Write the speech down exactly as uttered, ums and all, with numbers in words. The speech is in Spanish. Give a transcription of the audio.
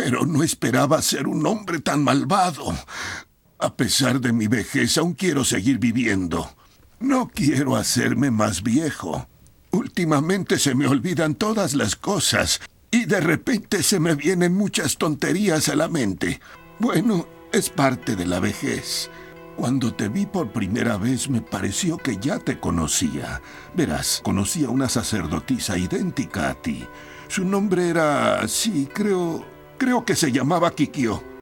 pero no esperaba ser un hombre tan malvado. A pesar de mi vejez, aún quiero seguir viviendo. No quiero hacerme más viejo. Últimamente se me olvidan todas las cosas y de repente se me vienen muchas tonterías a la mente. Bueno, es parte de la vejez. Cuando te vi por primera vez me pareció que ya te conocía. Verás, conocí a una sacerdotisa idéntica a ti. Su nombre era... sí, creo... creo que se llamaba Kikyo.